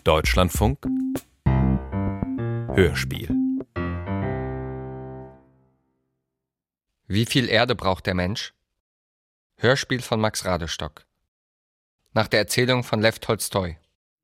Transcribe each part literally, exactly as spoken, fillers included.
Deutschlandfunk Hörspiel. Wie viel Erde braucht der Mensch? Hörspiel von Max Radestock. Nach der Erzählung von Lew Tolstoi.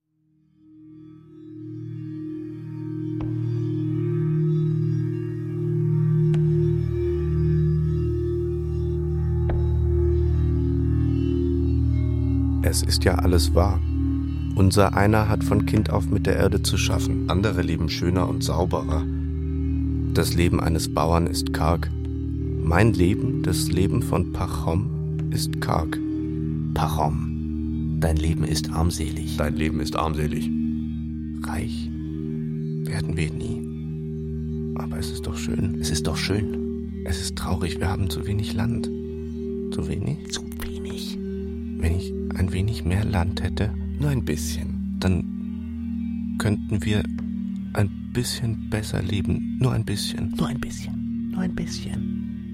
Es ist ja alles wahr. Unser einer hat von Kind auf mit der Erde zu schaffen. Andere leben schöner und sauberer. Das Leben eines Bauern ist karg. Mein Leben, das Leben von Pachom, ist karg. Pachom, dein Leben ist armselig. Dein Leben ist armselig. Reich werden wir nie. Aber es ist doch schön. Es ist doch schön. Es ist traurig, wir haben zu wenig Land. Zu wenig? Zu wenig. Wenn ich ein wenig mehr Land hätte, nur ein bisschen, dann könnten wir ein bisschen besser leben. Nur ein bisschen. Nur ein bisschen. Nur ein bisschen.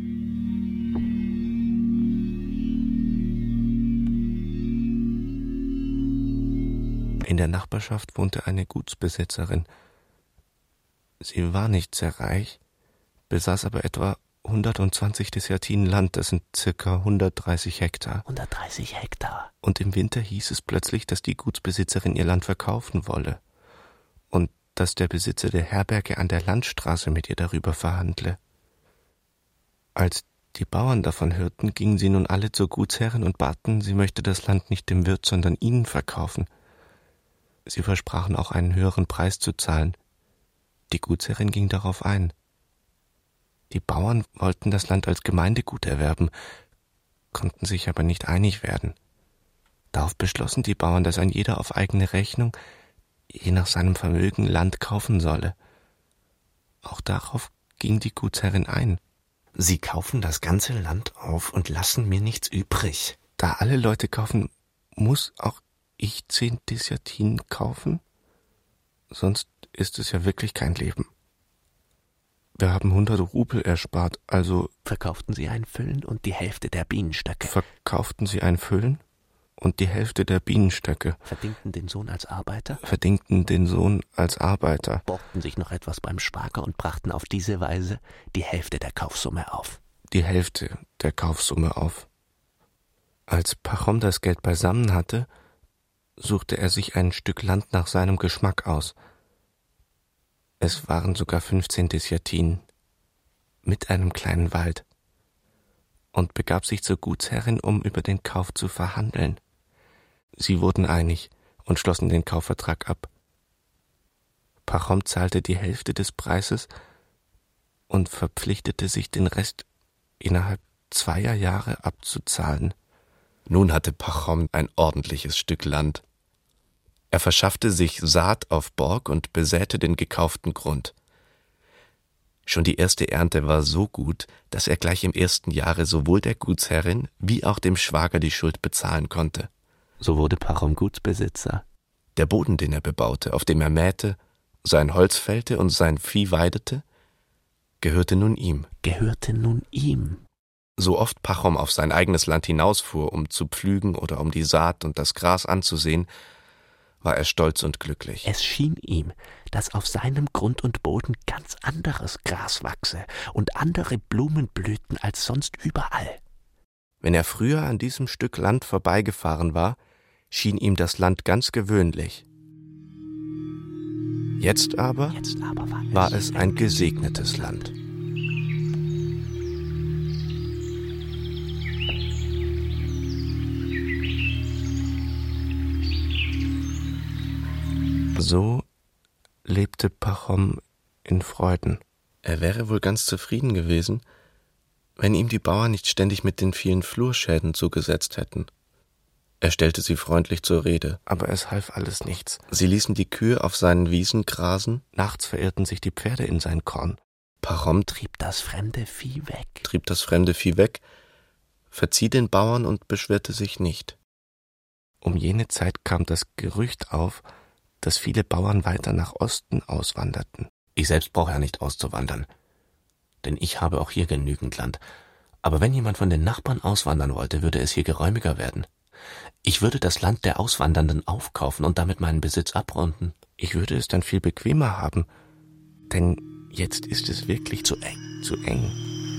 In der Nachbarschaft wohnte eine Gutsbesitzerin. Sie war nicht sehr reich, besaß aber etwa hundertzwanzig Deßjatinen Land, das sind circa hundertdreißig Hektar. hundertdreißig Hektar. Und im Winter hieß es plötzlich, dass die Gutsbesitzerin ihr Land verkaufen wolle und dass der Besitzer der Herberge an der Landstraße mit ihr darüber verhandle. Als die Bauern davon hörten, gingen sie nun alle zur Gutsherrin und baten, sie möchte das Land nicht dem Wirt, sondern ihnen verkaufen. Sie versprachen auch einen höheren Preis zu zahlen. Die Gutsherrin ging darauf ein. Die Bauern wollten das Land als Gemeindegut erwerben, konnten sich aber nicht einig werden. Darauf beschlossen die Bauern, dass ein jeder auf eigene Rechnung, je nach seinem Vermögen, Land kaufen solle. Auch darauf ging die Gutsherrin ein. Sie kaufen das ganze Land auf und lassen mir nichts übrig. Da alle Leute kaufen, muss auch ich zehn Deßjatinen kaufen? Sonst ist es ja wirklich kein Leben. Wir haben hundert Rubel erspart, also... Verkauften Sie ein Füllen und die Hälfte der Bienenstöcke. Verkauften Sie ein Füllen und die Hälfte der Bienenstöcke. Verdingten den Sohn als Arbeiter. Verdingten den Sohn als Arbeiter. Borgten sich noch etwas beim Schwager und brachten auf diese Weise die Hälfte der Kaufsumme auf. Die Hälfte der Kaufsumme auf. Als Pachom das Geld beisammen hatte, suchte er sich ein Stück Land nach seinem Geschmack aus. Es waren sogar fünfzehn Deßjatinen, mit einem kleinen Wald, und begab sich zur Gutsherrin, um über den Kauf zu verhandeln. Sie wurden einig und schlossen den Kaufvertrag ab. Pachom zahlte die Hälfte des Preises und verpflichtete sich, den Rest innerhalb zweier Jahre abzuzahlen. Nun hatte Pachom ein ordentliches Stück Land. Er verschaffte sich Saat auf Borg und besäte den gekauften Grund. Schon die erste Ernte war so gut, dass er gleich im ersten Jahre sowohl der Gutsherrin wie auch dem Schwager die Schuld bezahlen konnte. So wurde Pachom Gutsbesitzer. Der Boden, den er bebaute, auf dem er mähte, sein Holz fällte und sein Vieh weidete, gehörte nun ihm. Gehörte nun ihm. So oft Pachom auf sein eigenes Land hinausfuhr, um zu pflügen oder um die Saat und das Gras anzusehen, war er stolz und glücklich. Es schien ihm, dass auf seinem Grund und Boden ganz anderes Gras wachse und andere Blumen blühten als sonst überall. Wenn er früher an diesem Stück Land vorbeigefahren war, schien ihm das Land ganz gewöhnlich. Jetzt aber, Jetzt aber war, war es ein gesegnetes Land. So lebte Pachom in Freuden. Er wäre wohl ganz zufrieden gewesen, wenn ihm die Bauern nicht ständig mit den vielen Flurschäden zugesetzt hätten. Er stellte sie freundlich zur Rede, aber es half alles nichts. Sie ließen die Kühe auf seinen Wiesen grasen, nachts verirrten sich die Pferde in sein Korn. Pachom trieb das fremde Vieh weg. trieb das fremde Vieh weg, verzieh den Bauern und beschwerte sich nicht. Um jene Zeit kam das Gerücht auf, dass viele Bauern weiter nach Osten auswanderten. Ich selbst brauche ja nicht auszuwandern, denn ich habe auch hier genügend Land. Aber wenn jemand von den Nachbarn auswandern wollte, würde es hier geräumiger werden. Ich würde das Land der Auswandernden aufkaufen und damit meinen Besitz abrunden. Ich würde es dann viel bequemer haben, denn jetzt ist es wirklich zu eng, zu eng.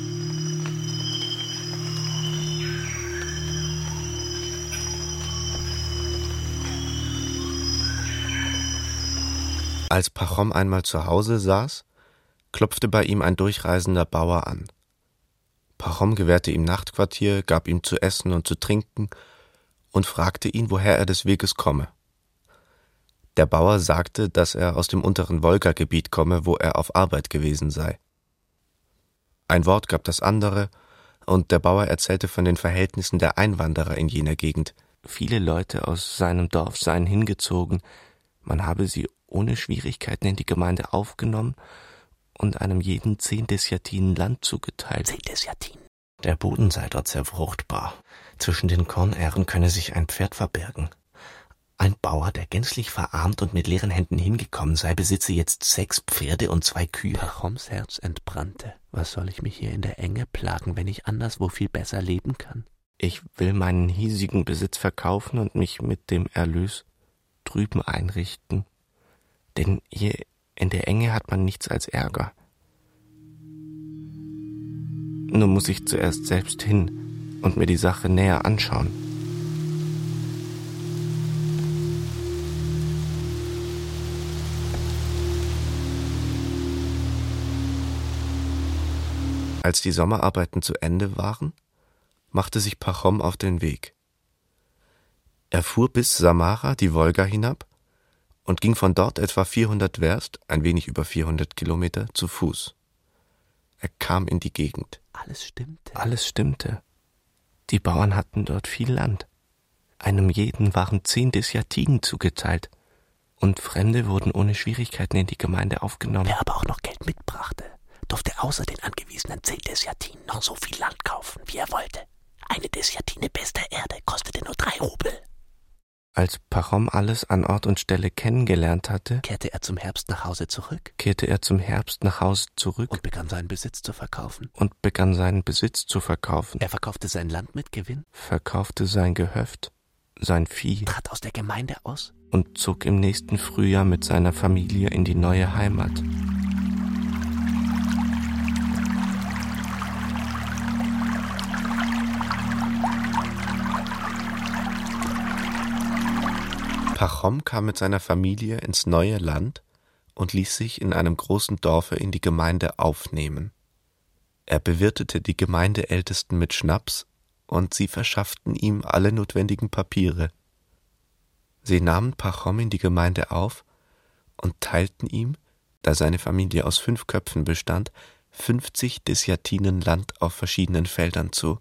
Als Pachom einmal zu Hause saß, klopfte bei ihm ein durchreisender Bauer an. Pachom gewährte ihm Nachtquartier, gab ihm zu essen und zu trinken und fragte ihn, woher er des Weges komme. Der Bauer sagte, dass er aus dem unteren Wolga-Gebiet komme, wo er auf Arbeit gewesen sei. Ein Wort gab das andere, und der Bauer erzählte von den Verhältnissen der Einwanderer in jener Gegend. Viele Leute aus seinem Dorf seien hingezogen, man habe sie ohne Schwierigkeiten in die Gemeinde aufgenommen und einem jeden zehn Desjatinen Land zugeteilt. Zehn Desjatinen. Der Boden sei dort sehr fruchtbar. Zwischen den Kornähren könne sich ein Pferd verbergen. Ein Bauer, der gänzlich verarmt und mit leeren Händen hingekommen sei, besitze jetzt sechs Pferde und zwei Kühe. Pachoms Herz entbrannte. Was soll ich mich hier in der Enge plagen, wenn ich anderswo viel besser leben kann? Ich will meinen hiesigen Besitz verkaufen und mich mit dem Erlös drüben einrichten. Denn hier in der Enge hat man nichts als Ärger. Nur muss ich zuerst selbst hin und mir die Sache näher anschauen. Als die Sommerarbeiten zu Ende waren, machte sich Pachom auf den Weg. Er fuhr bis Samara, die Wolga, hinab und ging von dort etwa vierhundert Werst, ein wenig über vierhundert Kilometer, zu Fuß. Er kam in die Gegend. Alles stimmte. Alles stimmte. Die Bauern hatten dort viel Land. Einem jeden waren zehn Desjatinen zugeteilt, und Fremde wurden ohne Schwierigkeiten in die Gemeinde aufgenommen. Wer aber auch noch Geld mitbrachte, durfte außer den angewiesenen zehn Desjatinen noch so viel Land kaufen, wie er wollte. Eine Desjatine bester Erde kostete nur drei Rubel. Als Pachom alles an Ort und Stelle kennengelernt hatte, kehrte er zum Herbst nach Hause zurück. kehrte er zum Herbst nach Hause zurück und begann seinen Besitz zu verkaufen. und begann seinen Besitz zu verkaufen. Er verkaufte sein Land mit Gewinn, verkaufte sein Gehöft, sein Vieh trat aus der Gemeinde aus und zog im nächsten Frühjahr mit seiner Familie in die neue Heimat. Pachom kam mit seiner Familie ins neue Land und ließ sich in einem großen Dorfe in die Gemeinde aufnehmen. Er bewirtete die Gemeindeältesten mit Schnaps, und sie verschafften ihm alle notwendigen Papiere. Sie nahmen Pachom in die Gemeinde auf und teilten ihm, da seine Familie aus fünf Köpfen bestand, fünfzig Desjatinen Land auf verschiedenen Feldern zu.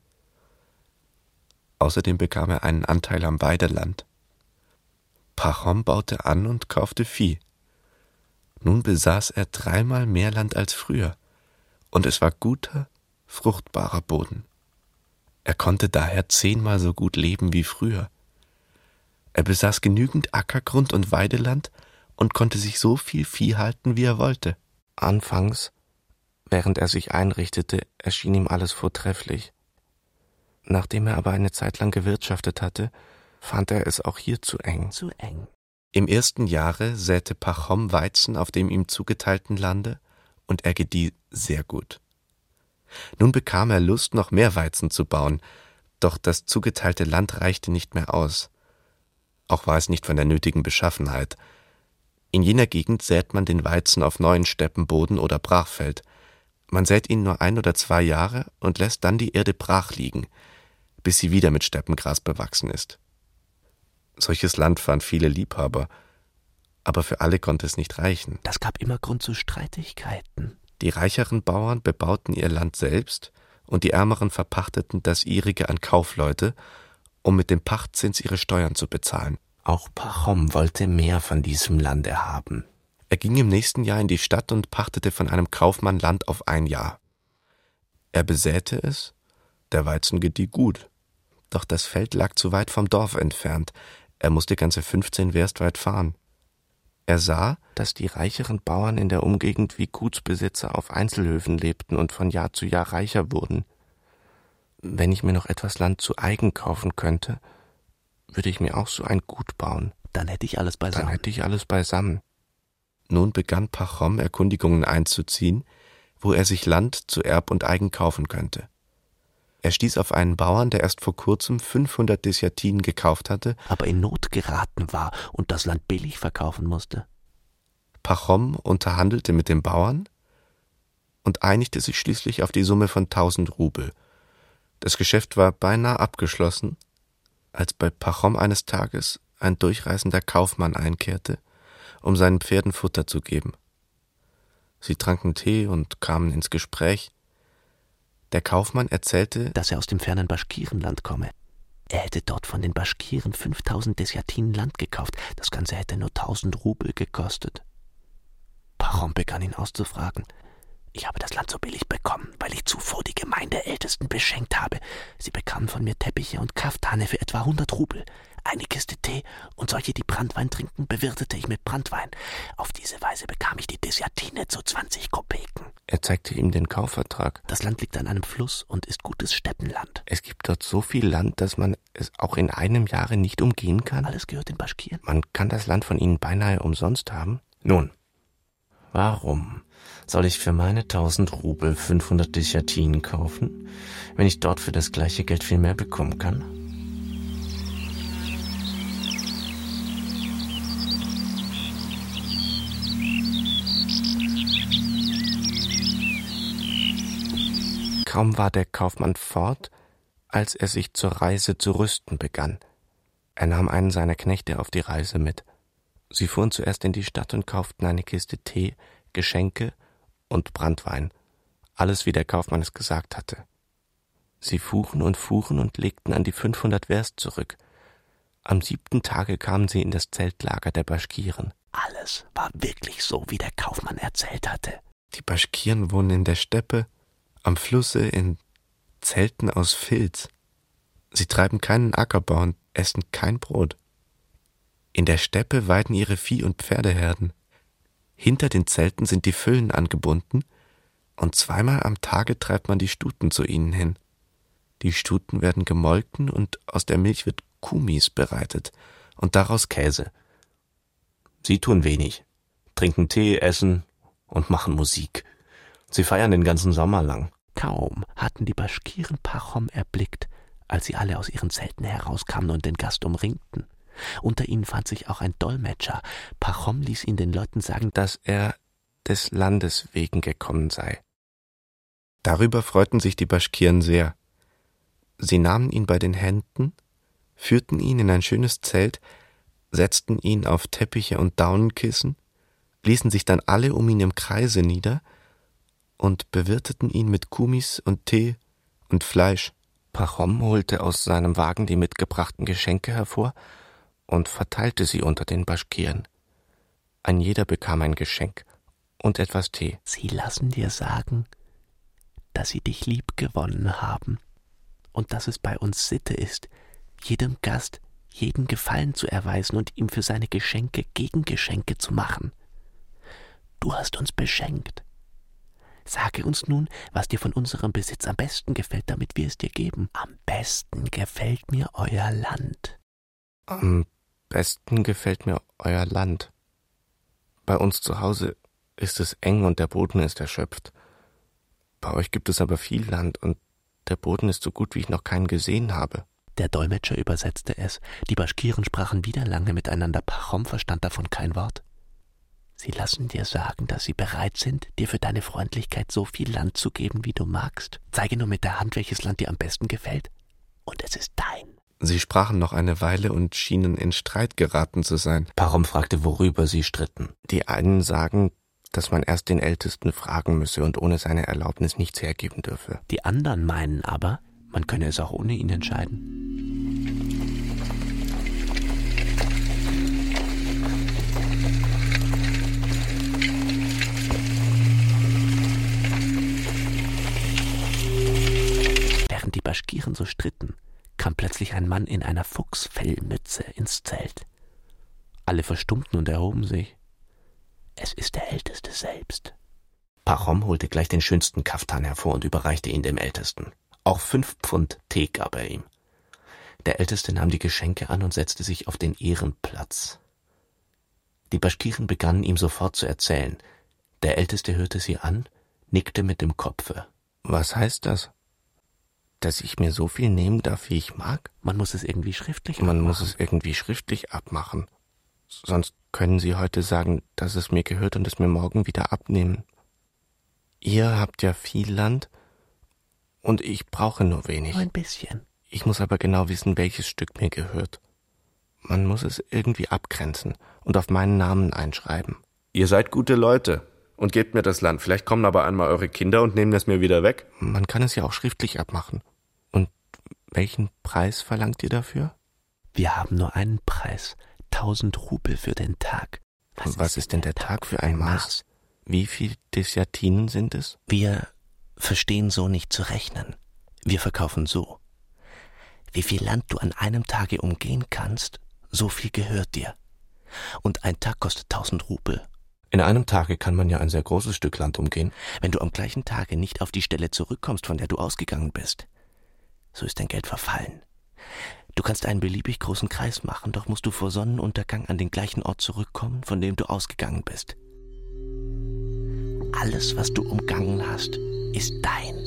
Außerdem bekam er einen Anteil am Weideland. Pachom baute an und kaufte Vieh. Nun besaß er dreimal mehr Land als früher, und es war guter, fruchtbarer Boden. Er konnte daher zehnmal so gut leben wie früher. Er besaß genügend Ackergrund und Weideland und konnte sich so viel Vieh halten, wie er wollte. Anfangs, während er sich einrichtete, erschien ihm alles vortrefflich. Nachdem er aber eine Zeit lang gewirtschaftet hatte, fand er es auch hier zu eng. Zu eng. Im ersten Jahre säte Pachom Weizen auf dem ihm zugeteilten Lande, und er gedieh sehr gut. Nun bekam er Lust, noch mehr Weizen zu bauen, doch das zugeteilte Land reichte nicht mehr aus. Auch war es nicht von der nötigen Beschaffenheit. In jener Gegend sät man den Weizen auf neuen Steppenboden oder Brachfeld. Man sät ihn nur ein oder zwei Jahre und lässt dann die Erde brach liegen, bis sie wieder mit Steppengras bewachsen ist. Solches Land fanden viele Liebhaber, aber für alle konnte es nicht reichen. Das gab immer Grund zu Streitigkeiten. Die reicheren Bauern bebauten ihr Land selbst und die Ärmeren verpachteten das ihrige an Kaufleute, um mit dem Pachtzins ihre Steuern zu bezahlen. Auch Pachom wollte mehr von diesem Lande haben. Er ging im nächsten Jahr in die Stadt und pachtete von einem Kaufmann Land auf ein Jahr. Er besäte es, der Weizen gedieh gut, doch das Feld lag zu weit vom Dorf entfernt. Er musste ganze fünfzehn Werst weit fahren. Er sah, dass die reicheren Bauern in der Umgegend wie Gutsbesitzer auf Einzelhöfen lebten und von Jahr zu Jahr reicher wurden. Wenn ich mir noch etwas Land zu eigen kaufen könnte, würde ich mir auch so ein Gut bauen. Dann hätte ich alles beisammen. Dann hätte ich alles beisammen. Nun begann Pachom Erkundigungen einzuziehen, wo er sich Land zu Erb und Eigen kaufen könnte. Er stieß auf einen Bauern, der erst vor kurzem fünfhundert Desjatinen gekauft hatte, aber in Not geraten war und das Land billig verkaufen musste. Pachom unterhandelte mit dem Bauern und einigte sich schließlich auf die Summe von tausend Rubel. Das Geschäft war beinahe abgeschlossen, als bei Pachom eines Tages ein durchreisender Kaufmann einkehrte, um seinen Pferden Futter zu geben. Sie tranken Tee und kamen ins Gespräch. Der Kaufmann erzählte, dass er aus dem fernen Baschkirenland komme. Er hätte dort von den Baschkiren fünftausend Desjatinen Land gekauft. Das Ganze hätte nur tausend Rubel gekostet. Pachom begann ihn auszufragen. Ich habe das Land so billig bekommen, weil ich zuvor die Gemeindeältesten beschenkt habe. Sie bekamen von mir Teppiche und Kaftane für etwa hundert Rubel. Eine Kiste Tee und solche, die Branntwein trinken, bewirtete ich mit Branntwein. Auf diese Weise bekam ich die Desjatine zu zwanzig Kopeken. Er zeigte ihm den Kaufvertrag. Das Land liegt an einem Fluss und ist gutes Steppenland. Es gibt dort so viel Land, dass man es auch in einem Jahre nicht umgehen kann. Alles gehört den Baschkiren. Man kann das Land von ihnen beinahe umsonst haben. Nun, warum soll ich für meine tausend Rubel fünfhundert Desjatinen kaufen, wenn ich dort für das gleiche Geld viel mehr bekommen kann? Kaum war der Kaufmann fort, als er sich zur Reise zu rüsten begann. Er nahm einen seiner Knechte auf die Reise mit. Sie fuhren zuerst in die Stadt und kauften eine Kiste Tee, Geschenke und Branntwein, alles wie der Kaufmann es gesagt hatte. Sie fuhren und fuhren und legten an die fünfhundert Werst zurück. Am siebten Tage kamen sie in das Zeltlager der Baschkiren. Alles war wirklich so, wie der Kaufmann erzählt hatte. Die Baschkiren wohnen in der Steppe, am Flusse, in Zelten aus Filz. Sie treiben keinen Ackerbau und essen kein Brot. In der Steppe weiden ihre Vieh- und Pferdeherden. Hinter den Zelten sind die Füllen angebunden und zweimal am Tage treibt man die Stuten zu ihnen hin. Die Stuten werden gemolken und aus der Milch wird Kumis bereitet und daraus Käse. Sie tun wenig, trinken Tee, essen und machen Musik. Sie feiern den ganzen Sommer lang. Kaum hatten die Baschkiren Pachom erblickt, als sie alle aus ihren Zelten herauskamen und den Gast umringten. Unter ihnen fand sich auch ein Dolmetscher. Pachom ließ ihn den Leuten sagen, dass er des Landes wegen gekommen sei. Darüber freuten sich die Baschkiren sehr. Sie nahmen ihn bei den Händen, führten ihn in ein schönes Zelt, setzten ihn auf Teppiche und Daunenkissen, ließen sich dann alle um ihn im Kreise nieder und bewirteten ihn mit Kumis und Tee und Fleisch. Pachom holte aus seinem Wagen die mitgebrachten Geschenke hervor und verteilte sie unter den Baschkiren. Ein jeder bekam ein Geschenk und etwas Tee. Sie lassen dir sagen, dass sie dich lieb gewonnen haben und dass es bei uns Sitte ist, jedem Gast jeden Gefallen zu erweisen und ihm für seine Geschenke Gegengeschenke zu machen. Du hast uns beschenkt. Sage uns nun, was dir von unserem Besitz am besten gefällt, damit wir es dir geben. Am besten gefällt mir euer Land. Am besten gefällt mir euer Land. Bei uns zu Hause ist es eng und der Boden ist erschöpft. Bei euch gibt es aber viel Land und der Boden ist so gut, wie ich noch keinen gesehen habe. Der Dolmetscher übersetzte es. Die Baschkiren sprachen wieder lange miteinander. Pachom verstand davon kein Wort. Sie lassen dir sagen, dass sie bereit sind, dir für deine Freundlichkeit so viel Land zu geben, wie du magst. Zeige nur mit der Hand, welches Land dir am besten gefällt, und es ist dein. Sie sprachen noch eine Weile und schienen in Streit geraten zu sein. Pachom fragte, worüber sie stritten. Die einen sagen, dass man erst den Ältesten fragen müsse und ohne seine Erlaubnis nichts hergeben dürfe. Die anderen meinen aber, man könne es auch ohne ihn entscheiden. Während die Baschkiren so stritten, kam plötzlich ein Mann in einer Fuchsfellmütze ins Zelt. Alle verstummten und erhoben sich. Es ist der Älteste selbst. Pachom holte gleich den schönsten Kaftan hervor und überreichte ihn dem Ältesten. Auch fünf Pfund Tee gab er ihm. Der Älteste nahm die Geschenke an und setzte sich auf den Ehrenplatz. Die Baschkiren begannen ihm sofort zu erzählen. Der Älteste hörte sie an, nickte mit dem Kopfe. Was heißt das? Dass ich mir so viel nehmen darf, wie ich mag? Man muss es irgendwie schriftlich Man abmachen. muss es irgendwie schriftlich abmachen. Sonst können Sie heute sagen, dass es mir gehört und es mir morgen wieder abnehmen. Ihr habt ja viel Land und ich brauche nur wenig. Nur ein bisschen. Ich muss aber genau wissen, welches Stück mir gehört. Man muss es irgendwie abgrenzen und auf meinen Namen einschreiben. Ihr seid gute Leute und gebt mir das Land. Vielleicht kommen aber einmal eure Kinder und nehmen es mir wieder weg. Man kann es ja auch schriftlich abmachen. Und welchen Preis verlangt ihr dafür? Wir haben nur einen Preis. Tausend Rubel für den Tag. Was, Was ist denn der Tag für ein Maß? Wie viel Desjatinen sind es? Wir verstehen so nicht zu rechnen. Wir verkaufen so. Wie viel Land du an einem Tage umgehen kannst, so viel gehört dir. Und ein Tag kostet tausend Rubel. In einem Tage kann man ja ein sehr großes Stück Land umgehen. Wenn du am gleichen Tage nicht auf die Stelle zurückkommst, von der du ausgegangen bist, so ist dein Geld verfallen. Du kannst einen beliebig großen Kreis machen, doch musst du vor Sonnenuntergang an den gleichen Ort zurückkommen, von dem du ausgegangen bist. Alles, was du umgangen hast, ist dein.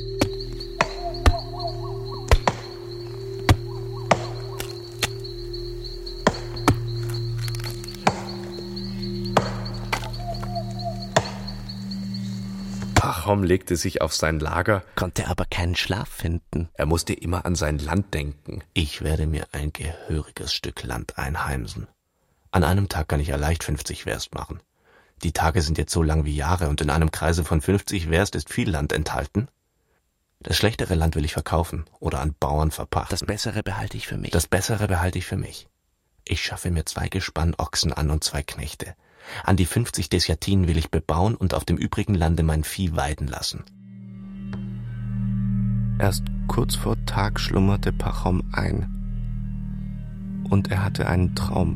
Pachom legte sich auf sein Lager, Konnte aber keinen Schlaf finden. er musste immer an sein Land denken. Ich werde mir ein gehöriges Stück Land einheimsen. An einem Tag kann ich ja leicht fünfzig Werst machen. Die Tage sind jetzt so lang wie Jahre und in einem Kreise von fünfzig Werst ist viel Land enthalten. Das schlechtere Land will ich verkaufen oder an Bauern verpachten. Das Bessere behalte ich für mich. Das Bessere behalte ich für mich. Ich schaffe mir zwei Gespann Ochsen an und zwei Knechte. An die fünfzig Desjatinen will ich bebauen und auf dem übrigen Lande mein Vieh weiden lassen. Erst kurz vor Tag schlummerte Pachom ein. Und er hatte einen Traum.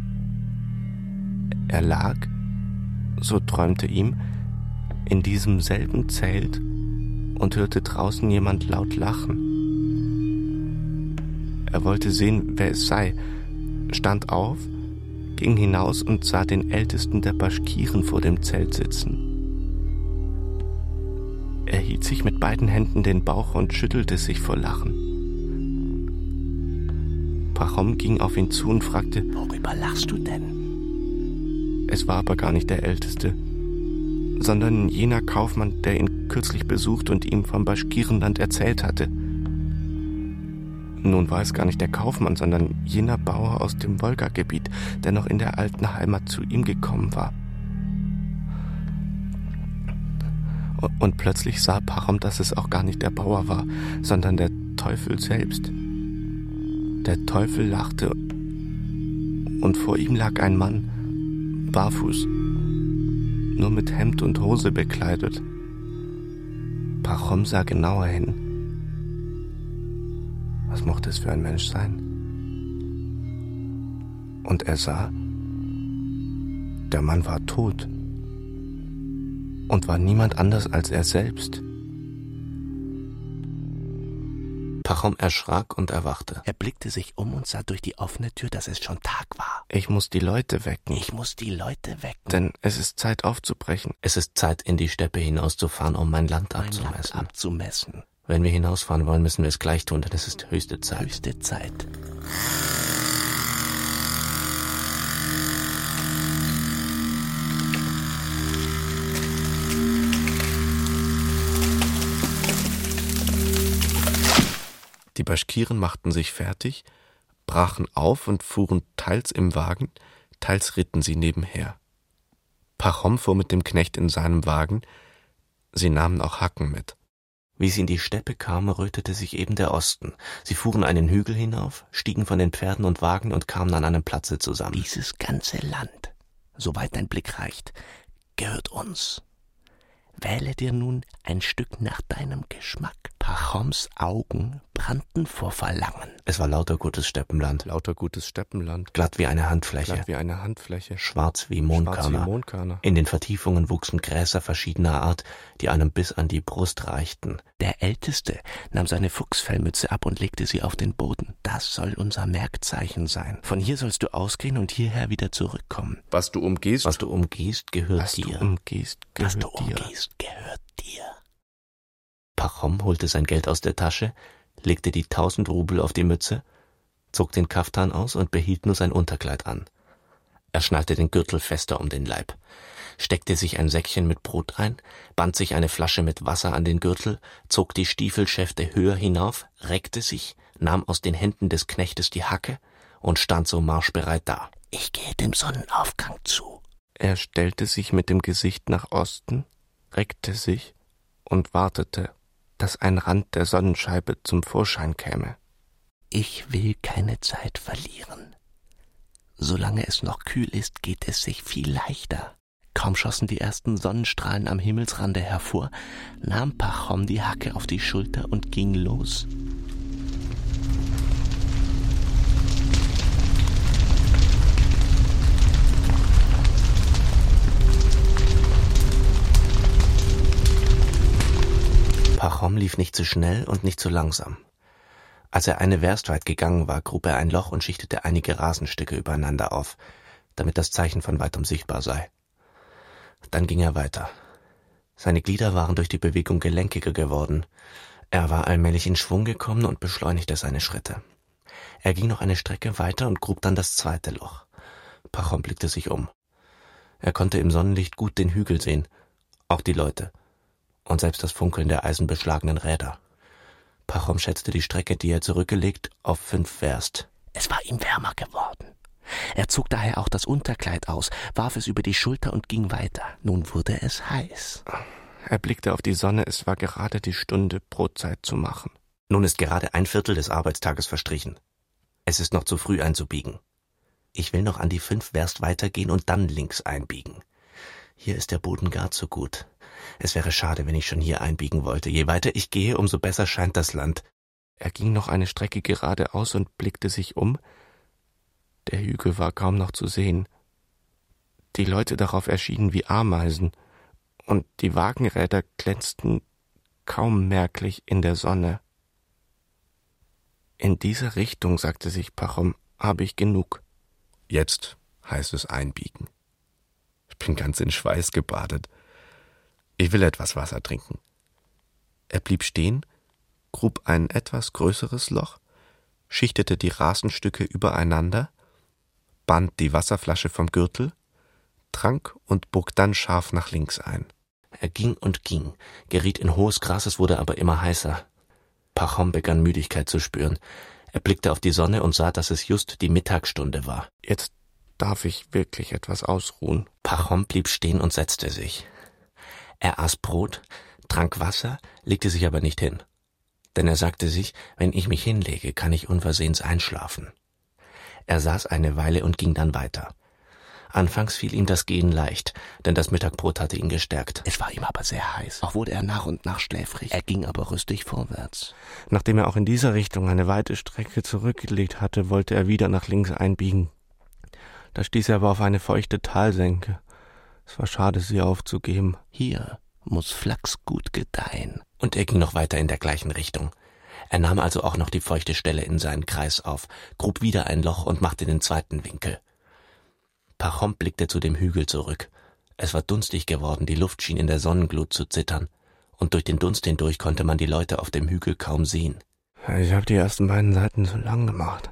Er lag, so träumte ihm, in diesem selben Zelt und hörte draußen jemand laut lachen. Er wollte sehen, wer es sei, stand auf, ging hinaus und sah den Ältesten der Baschkiren vor dem Zelt sitzen. Er hielt sich mit beiden Händen den Bauch und schüttelte sich vor Lachen. Pachom ging auf ihn zu und fragte, Worüber lachst du denn? Es war aber gar nicht der Älteste, sondern jener Kaufmann, der ihn kürzlich besucht und ihm vom Baschkirenland erzählt hatte. Nun war es gar nicht der Kaufmann, sondern jener Bauer aus dem Wolga-Gebiet, der noch in der alten Heimat zu ihm gekommen war. Und plötzlich sah Pachom, dass es auch gar nicht der Bauer war, sondern der Teufel selbst. Der Teufel lachte und vor ihm lag ein Mann, barfuß, nur mit Hemd und Hose bekleidet. Pachom sah genauer hin. Was mochte es für ein Mensch sein? Und er sah, der Mann war tot und war niemand anders als er selbst. Pachom erschrak und erwachte. Er blickte sich um und sah durch die offene Tür, dass es schon Tag war. Ich muss die Leute wecken. Ich muss die Leute wecken. Denn es ist Zeit aufzubrechen. Es ist Zeit, in die Steppe hinauszufahren, um mein Land Mein abzumessen. Land abzumessen. Wenn wir hinausfahren wollen, müssen wir es gleich tun, denn es ist höchste Zeit. Höchste Zeit. Die Baschkiren machten sich fertig, brachen auf und fuhren teils im Wagen, teils ritten sie nebenher. Pachom fuhr mit dem Knecht in seinem Wagen, sie nahmen auch Hacken mit. Wie sie in die Steppe kamen, rötete sich eben der Osten. Sie fuhren einen Hügel hinauf, stiegen von den Pferden und Wagen und kamen an einem Platze zusammen. Dieses ganze Land, soweit dein Blick reicht, gehört uns. Wähle dir nun ein Stück nach deinem Geschmack, Pachom. Pachoms Augen brannten vor Verlangen. Es war lauter gutes Steppenland. Lauter gutes Steppenland. Glatt wie eine Handfläche. Glatt wie eine Handfläche. Schwarz wie Mondkörner. Schwarz wie Mondkörner. In den Vertiefungen wuchsen Gräser verschiedener Art, die einem bis an die Brust reichten. Der Älteste nahm seine Fuchsfellmütze ab und legte sie auf den Boden. Das soll unser Merkzeichen sein. Von hier sollst du ausgehen und hierher wieder zurückkommen. Was du umgehst, Was du umgehst, gehört was dir. du umgehst, gehört Was du dir. umgehst, gehört dir. Pachom holte sein Geld aus der Tasche, legte die tausend Rubel auf die Mütze, zog den Kaftan aus und behielt nur sein Unterkleid an. Er schnallte den Gürtel fester um den Leib, steckte sich ein Säckchen mit Brot ein, band sich eine Flasche mit Wasser an den Gürtel, zog die Stiefelschäfte höher hinauf, reckte sich, nahm aus den Händen des Knechtes die Hacke und stand so marschbereit da. Ich gehe dem Sonnenaufgang zu. Er stellte sich mit dem Gesicht nach Osten, reckte sich und wartete, dass ein Rand der Sonnenscheibe zum Vorschein käme. Ich will keine Zeit verlieren. Solange es noch kühl ist, geht es sich viel leichter. Kaum schossen die ersten Sonnenstrahlen am Himmelsrande hervor, nahm Pachom die Hacke auf die Schulter und ging los. Pachom lief nicht zu schnell und nicht zu langsam. Als er eine Werst weit gegangen war, grub er ein Loch und schichtete einige Rasenstücke übereinander auf, damit das Zeichen von weitem sichtbar sei. Dann ging er weiter. Seine Glieder waren durch die Bewegung gelenkiger geworden. Er war allmählich in Schwung gekommen und beschleunigte seine Schritte. Er ging noch eine Strecke weiter und grub dann das zweite Loch. Pachom blickte sich um. Er konnte im Sonnenlicht gut den Hügel sehen, auch die Leute und selbst das Funkeln der eisenbeschlagenen Räder. Pachom schätzte die Strecke, die er zurückgelegt, auf fünf Werst. Es war ihm wärmer geworden. Er zog daher auch das Unterkleid aus, warf es über die Schulter und ging weiter. Nun wurde es heiß. Er blickte auf die Sonne, es war gerade die Stunde, Brotzeit zu machen. Nun ist gerade ein Viertel des Arbeitstages verstrichen. Es ist noch zu früh einzubiegen. Ich will noch an die fünf Werst weitergehen und dann links einbiegen. Hier ist der Boden gar zu gut. Es wäre schade, wenn ich schon hier einbiegen wollte. Je weiter ich gehe, umso besser scheint das Land. Er ging noch eine Strecke geradeaus und blickte sich um. Der Hügel war kaum noch zu sehen. Die Leute darauf erschienen wie Ameisen, und die Wagenräder glänzten kaum merklich in der Sonne. In dieser Richtung, sagte sich Pachom, habe ich genug. Jetzt heißt es einbiegen. Ich bin ganz in Schweiß gebadet. Ich will etwas Wasser trinken. Er blieb stehen, grub ein etwas größeres Loch, schichtete die Rasenstücke übereinander, band die Wasserflasche vom Gürtel, trank und bog dann scharf nach links ein. Er ging und ging, geriet in hohes Gras, es wurde aber immer heißer. Pachom begann Müdigkeit zu spüren. Er blickte auf die Sonne und sah, dass es just die Mittagsstunde war. Jetzt darf ich wirklich etwas ausruhen. Pachom blieb stehen und setzte sich. Er aß Brot, trank Wasser, legte sich aber nicht hin. Denn er sagte sich, wenn ich mich hinlege, kann ich unversehens einschlafen. Er saß eine Weile und ging dann weiter. Anfangs fiel ihm das Gehen leicht, denn das Mittagbrot hatte ihn gestärkt. Es war ihm aber sehr heiß. Auch wurde er nach und nach schläfrig. Er ging aber rüstig vorwärts. Nachdem er auch in dieser Richtung eine weite Strecke zurückgelegt hatte, wollte er wieder nach links einbiegen. Da stieß er aber auf eine feuchte Talsenke. Es war schade, sie aufzugeben. Hier muss Flachs gut gedeihen. Und er ging noch weiter in der gleichen Richtung. Er nahm also auch noch die feuchte Stelle in seinen Kreis auf, grub wieder ein Loch und machte den zweiten Winkel. Pachom blickte zu dem Hügel zurück. Es war dunstig geworden, die Luft schien in der Sonnenglut zu zittern, und durch den Dunst hindurch konnte man die Leute auf dem Hügel kaum sehen. Ich habe die ersten beiden Seiten zu lang gemacht.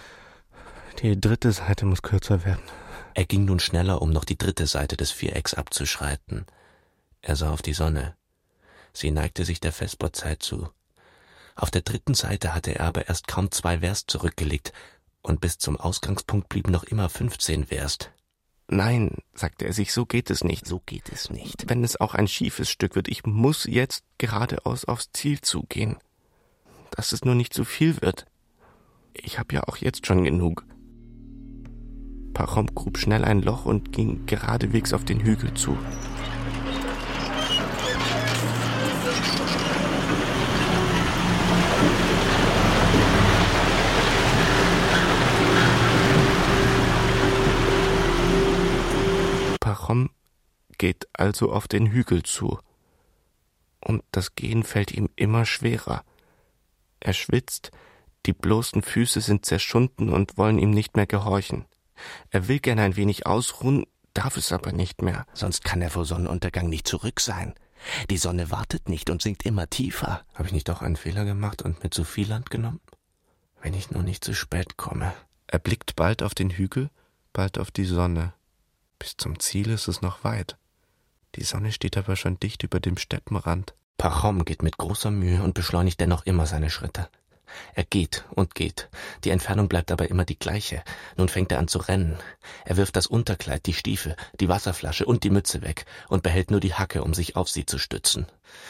Die dritte Seite muss kürzer werden. Er ging nun schneller, um noch die dritte Seite des Vierecks abzuschreiten. Er sah auf die Sonne. Sie neigte sich der Vesperzeit zu. Auf der dritten Seite hatte er aber erst kaum zwei Werst zurückgelegt, und bis zum Ausgangspunkt blieben noch immer fünfzehn Werst. Nein, sagte er sich, so geht es nicht. So geht es nicht. Wenn es auch ein schiefes Stück wird, ich muss jetzt geradeaus aufs Ziel zugehen. Dass es nur nicht zu viel wird. Ich habe ja auch jetzt schon genug. Pachom grub schnell ein Loch und ging geradewegs auf den Hügel zu. Pachom geht also auf den Hügel zu. Und das Gehen fällt ihm immer schwerer. Er schwitzt, die bloßen Füße sind zerschunden und wollen ihm nicht mehr gehorchen. Er will gern ein wenig ausruhen, darf es aber nicht mehr. Sonst kann er vor Sonnenuntergang nicht zurück sein. Die Sonne wartet nicht und sinkt immer tiefer. Habe ich nicht doch einen Fehler gemacht und mir zu viel Land genommen? Wenn ich nur nicht zu spät komme. Er blickt bald auf den Hügel, bald auf die Sonne. Bis zum Ziel ist es noch weit. Die Sonne steht aber schon dicht über dem Steppenrand. Pachom geht mit großer Mühe und beschleunigt dennoch immer seine Schritte. Er geht und geht. Die Entfernung bleibt aber immer die gleiche. Nun fängt er an zu rennen. Er wirft das Unterkleid, die Stiefel, die Wasserflasche und die Mütze weg und behält nur die Hacke, um sich auf sie zu stützen.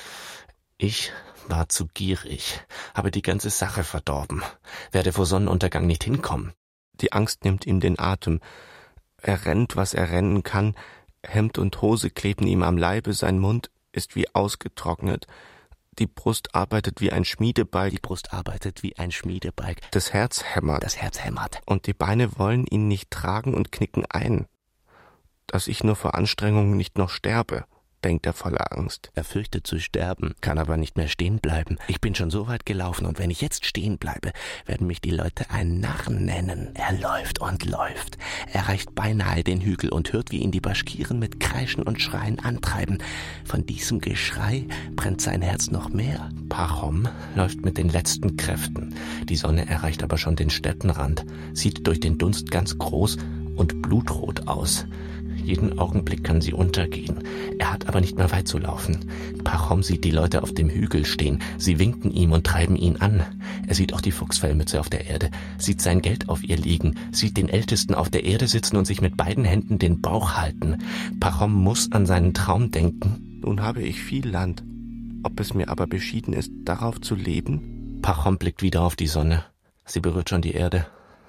Ich war zu gierig, habe die ganze Sache verdorben, werde vor Sonnenuntergang nicht hinkommen. Die Angst nimmt ihm den Atem. Er rennt, was er rennen kann. Hemd und Hose kleben ihm am Leibe, sein Mund ist wie ausgetrocknet. Die Brust arbeitet wie ein Schmiedebalg. Die Brust arbeitet wie ein Schmiedebalg. Das Herz hämmert. Das Herz hämmert. Und die Beine wollen ihn nicht tragen und knicken ein. Dass ich nur vor Anstrengung nicht noch sterbe, denkt er voller Angst. Er fürchtet zu sterben, kann aber nicht mehr stehen bleiben. Ich bin schon so weit gelaufen und wenn ich jetzt stehen bleibe, werden mich die Leute einen Narren nennen. Er läuft und läuft. Er erreicht beinahe den Hügel und hört, wie ihn die Baschkiren mit Kreischen und Schreien antreiben. Von diesem Geschrei brennt sein Herz noch mehr. Pachom läuft mit den letzten Kräften. Die Sonne erreicht aber schon den Steppenrand, sieht durch den Dunst ganz groß und blutrot aus. Jeden Augenblick kann sie untergehen. Er hat aber nicht mehr weit zu laufen. Pachom sieht die Leute auf dem Hügel stehen. Sie winken ihm und treiben ihn an. Er sieht auch die Fuchsfellmütze auf der Erde, sieht sein Geld auf ihr liegen, sieht den Ältesten auf der Erde sitzen und sich mit beiden Händen den Bauch halten. Pachom muss an seinen Traum denken. Nun habe ich viel Land. Ob es mir aber beschieden ist, darauf zu leben? Pachom blickt wieder auf die Sonne. Sie berührt schon die Erde.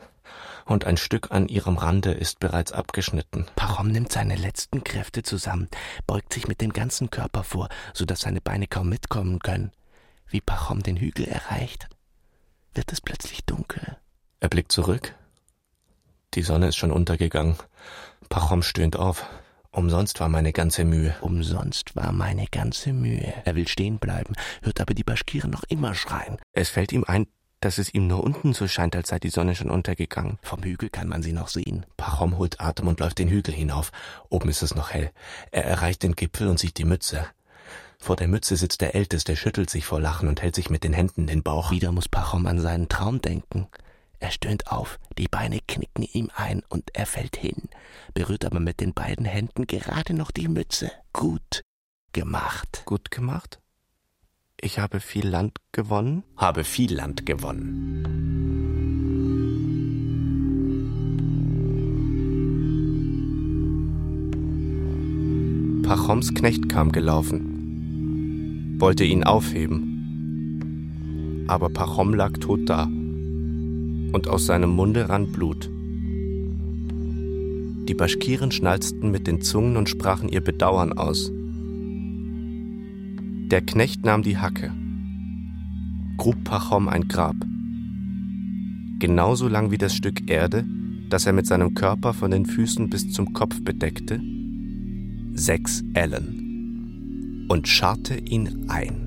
Und ein Stück an ihrem Rande ist bereits abgeschnitten. Pachom nimmt seine letzten Kräfte zusammen, beugt sich mit dem ganzen Körper vor, so dass seine Beine kaum mitkommen können. Wie Pachom den Hügel erreicht, wird es plötzlich dunkel. Er blickt zurück. Die Sonne ist schon untergegangen. Pachom stöhnt auf. Umsonst war meine ganze Mühe. Umsonst war meine ganze Mühe. Er will stehen bleiben, hört aber die Baschkiren noch immer schreien. Es fällt ihm ein, dass es ihm nur unten so scheint, als sei die Sonne schon untergegangen. Vom Hügel kann man sie noch sehen. Pachom holt Atem und läuft den Hügel hinauf. Oben ist es noch hell. Er erreicht den Gipfel und sieht die Mütze. Vor der Mütze sitzt der Älteste, schüttelt sich vor Lachen und hält sich mit den Händen den Bauch. Wieder muss Pachom an seinen Traum denken. Er stöhnt auf, die Beine knicken ihm ein und er fällt hin, berührt aber mit den beiden Händen gerade noch die Mütze. Gut gemacht. Gut gemacht? Ich habe viel Land gewonnen? Habe viel Land gewonnen. Pachoms Knecht kam gelaufen, wollte ihn aufheben. Aber Pachom lag tot da, und aus seinem Munde rann Blut. Die Baschkiren schnalzten mit den Zungen und sprachen ihr Bedauern aus. Der Knecht nahm die Hacke, grub Pachom ein Grab, genauso lang wie das Stück Erde, das er mit seinem Körper von den Füßen bis zum Kopf bedeckte, sechs Ellen, und scharrte ihn ein.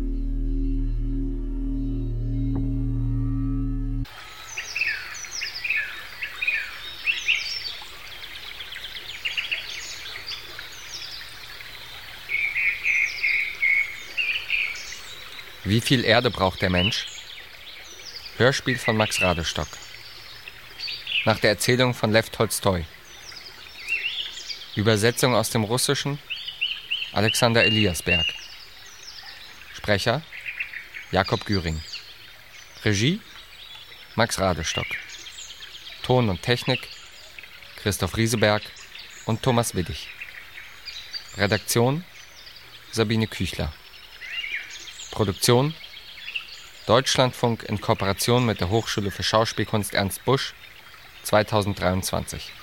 Wie viel Erde braucht der Mensch? Hörspiel von Max Radestock. Nach der Erzählung von Lew Tolstoi. Übersetzung aus dem Russischen Alexander Eliasberg. Sprecher Jakob Güring. Regie Max Radestock. Ton und Technik Christoph Rieseberg und Thomas Widdig. Redaktion Sabine Küchler. Produktion Deutschlandfunk in Kooperation mit der Hochschule für Schauspielkunst Ernst Busch zweitausenddreiundzwanzig.